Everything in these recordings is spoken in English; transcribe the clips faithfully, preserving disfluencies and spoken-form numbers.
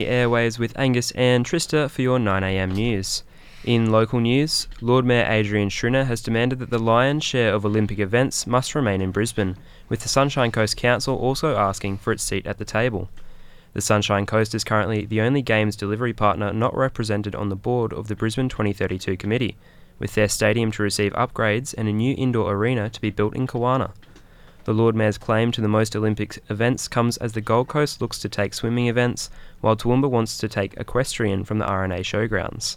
Airways with Angus and Trista for your nine a m news. In local news, Lord Mayor Adrian Schrinner has demanded that the lion's share of Olympic events must remain in Brisbane, with the Sunshine Coast Council also asking for its seat at the table. The Sunshine Coast is currently the only games delivery partner not represented on the board of the Brisbane twenty thirty-two committee, with their stadium to receive upgrades and a new indoor arena to be built in Kawana. The Lord Mayor's claim to the most Olympic events comes as the Gold Coast looks to take swimming events, while Toowoomba wants to take equestrian from the R N A showgrounds.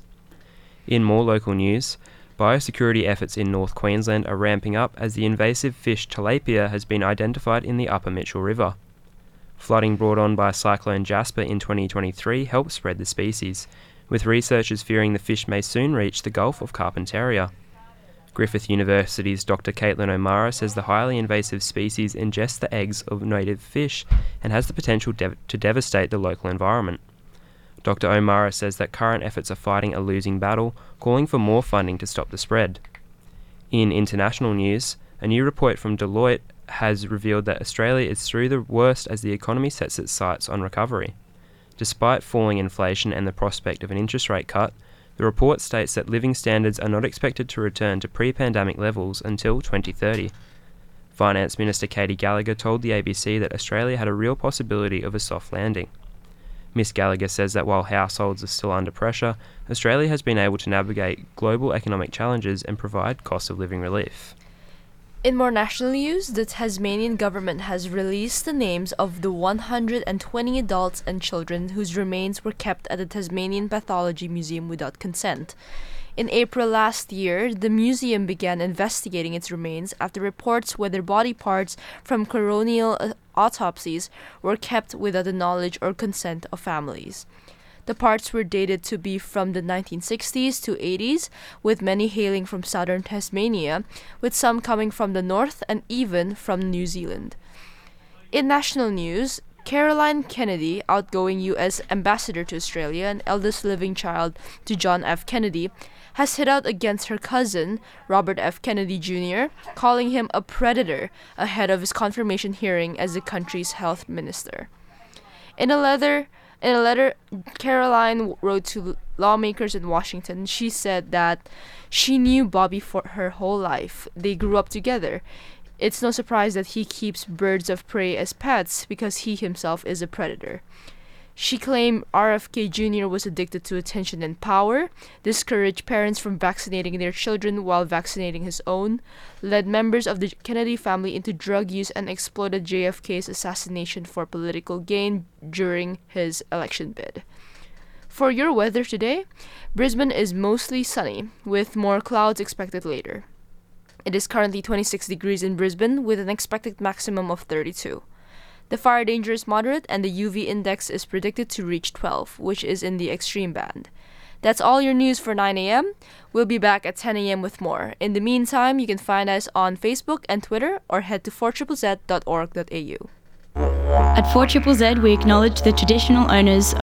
In more local news, biosecurity efforts in North Queensland are ramping up as the invasive fish tilapia has been identified in the Upper Mitchell River. Flooding brought on by Cyclone Jasper in twenty twenty-three helped spread the species, with researchers fearing the fish may soon reach the Gulf of Carpentaria. Griffith University's Doctor Caitlin O'Mara says the highly invasive species ingests the eggs of native fish and has the potential dev- to devastate the local environment. Doctor O'Mara says that current efforts are fighting a losing battle, calling for more funding to stop the spread. In international news, a new report from Deloitte has revealed that Australia is through the worst as the economy sets its sights on recovery. Despite falling inflation and the prospect of an interest rate cut, the report states that living standards are not expected to return to pre-pandemic levels until twenty thirty. Finance Minister Katie Gallagher told the A B C that Australia had a real possibility of a soft landing. Miss Gallagher says that while households are still under pressure, Australia has been able to navigate global economic challenges and provide cost of living relief. In more national news, the Tasmanian government has released the names of the one hundred twenty adults and children whose remains were kept at the Tasmanian Pathology Museum without consent. In April last year, the museum began investigating its remains after reports whether body parts from coronial autopsies were kept without the knowledge or consent of families. The parts were dated to be from the nineteen sixties to eighties, with many hailing from southern Tasmania, with some coming from the north and even from New Zealand. In national news, Caroline Kennedy, outgoing U S ambassador to Australia and eldest living child to John F. Kennedy, has hit out against her cousin, Robert F. Kennedy Junior, calling him a predator ahead of his confirmation hearing as the country's health minister. In a letter In a letter Caroline wrote to lawmakers in Washington, she said that she knew Bobby for her whole life. They grew up together. It's no surprise that he keeps birds of prey as pets because he himself is a predator. She claimed R F K Junior was addicted to attention and power, discouraged parents from vaccinating their children while vaccinating his own, led members of the Kennedy family into drug use, and exploited J F K's assassination for political gain during his election bid. For your weather today, Brisbane is mostly sunny, with more clouds expected later. It is currently twenty-six degrees in Brisbane with an expected maximum of thirty-two. The fire danger is moderate and the U V index is predicted to reach twelve, which is in the extreme band. That's all your news for nine a m. We'll be back at ten a m with more. In the meantime, you can find us on Facebook and Twitter or head to four z z dot org dot a u. At four Z Z, we acknowledge the traditional owners